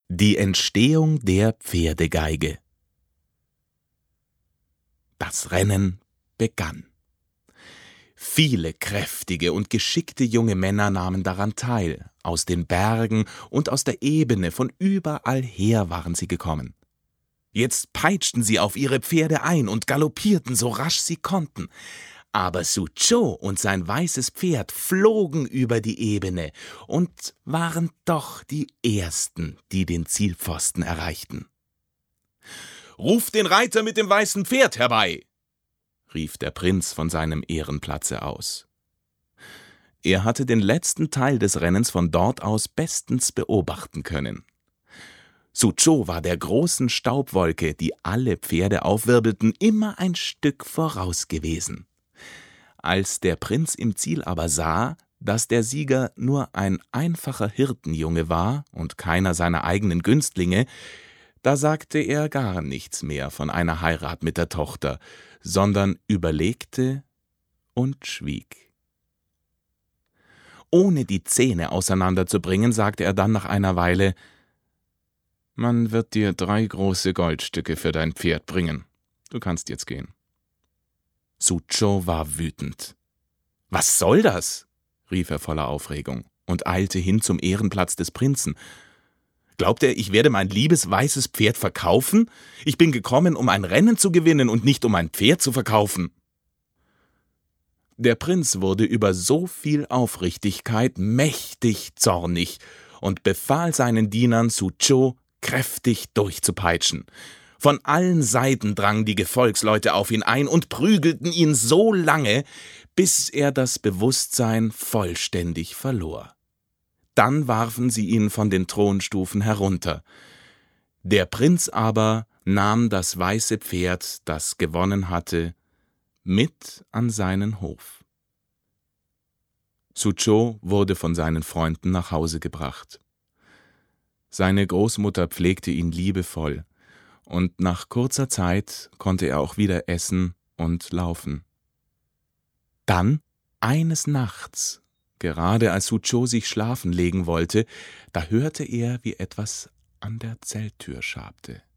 Die Entstehung der Pferdegeige. Das Rennen begann. Viele kräftige und geschickte junge Männer nahmen daran teil. Aus den Bergen und aus der Ebene, von überall her waren sie gekommen. Jetzt peitschten sie auf ihre Pferde ein und galoppierten so rasch sie konnten. Aber Su-Cho und sein weißes Pferd flogen über die Ebene und waren doch die Ersten, die den Zielpfosten erreichten. »Ruft den Reiter mit dem weißen Pferd herbei«, rief der Prinz von seinem Ehrenplatze aus. Er hatte den letzten Teil des Rennens von dort aus bestens beobachten können. Su-Cho war der großen Staubwolke, die alle Pferde aufwirbelten, immer ein Stück voraus gewesen. Als der Prinz im Ziel aber sah, dass der Sieger nur ein einfacher Hirtenjunge war und keiner seiner eigenen Günstlinge, da sagte er gar nichts mehr von einer Heirat mit der Tochter, sondern überlegte und schwieg. Ohne die Zähne auseinanderzubringen, sagte er dann nach einer Weile: »Man wird dir 3 große Goldstücke für dein Pferd bringen. Du kannst jetzt gehen.« Su-Cho war wütend. »Was soll das?« rief er voller Aufregung und eilte hin zum Ehrenplatz des Prinzen. »Glaubt er, ich werde mein liebes weißes Pferd verkaufen? Ich bin gekommen, um ein Rennen zu gewinnen und nicht um ein Pferd zu verkaufen.« Der Prinz wurde über so viel Aufrichtigkeit mächtig zornig und befahl seinen Dienern, Su-Cho kräftig durchzupeitschen. Von allen Seiten drangen die Gefolgsleute auf ihn ein und prügelten ihn so lange, bis er das Bewusstsein vollständig verlor. Dann warfen sie ihn von den Thronstufen herunter. Der Prinz aber nahm das weiße Pferd, das gewonnen hatte, mit an seinen Hof. Su-Cho wurde von seinen Freunden nach Hause gebracht. Seine Großmutter pflegte ihn liebevoll, und nach kurzer Zeit konnte er auch wieder essen und laufen. Dann, eines Nachts, gerade als Su-Cho sich schlafen legen wollte, da hörte er, wie etwas an der Zelttür schabte.